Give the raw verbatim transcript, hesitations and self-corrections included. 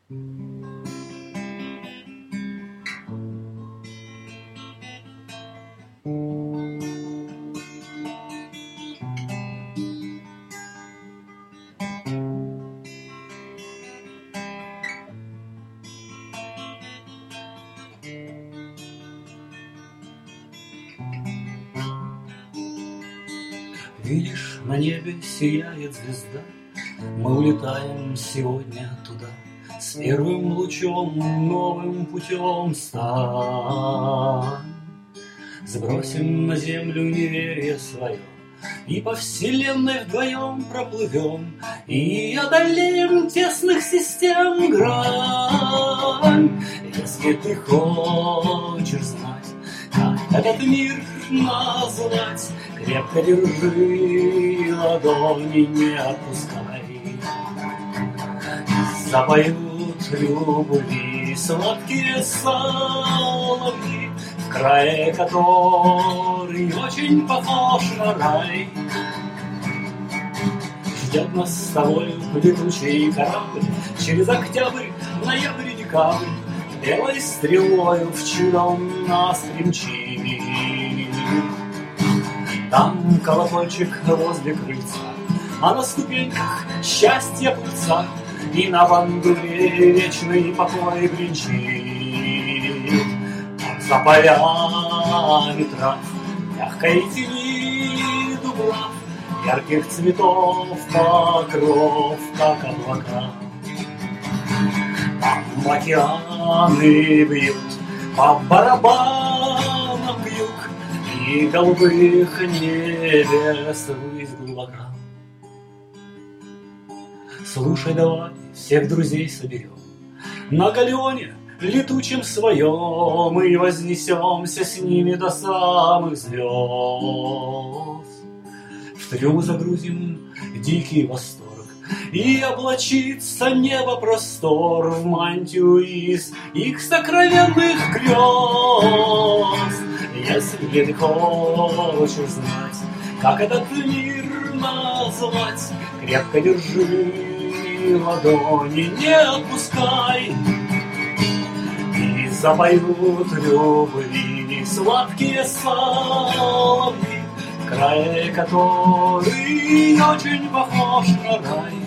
Видишь, на небе сияет звезда, мы улетаем сегодня туда. С первым лучом, новым путем стань. Сбросим на землю неверие свое и по вселенной вдвоем проплывем, и одолеем тесных систем грань. Если ты хочешь знать, как этот мир назвать, крепко держи ладони, не отпускай. Запоют любви сладкие соловьи, в крае который очень похож на рай. Ждет нас с тобой летучий корабль через октябрь, ноябрь и декабрь, белой стрелою в чудо нас примчит. Там колокольчик возле крыльца, а на ступеньках счастье пыльца, и на бандуре вечный покой бренчит. Там за полями трав, мягкой тени дубрав, ярких цветов покров, как облака. Там океаны бьют, по барабанам бьют, и голубых небес ввысь глубока. Слушай, давай всех друзей соберем на галеоне летучем своем, и вознесемся с ними до самых звезд. В трюм загрузим дикий восторг, и облачится небо простор в мантию из их сокровенных грез. Если ты хочешь знать, как этот мир назвать, крепко держи ладони, не отпускай. И запоют любви сладкие соловьи, в крае который очень похож на рай.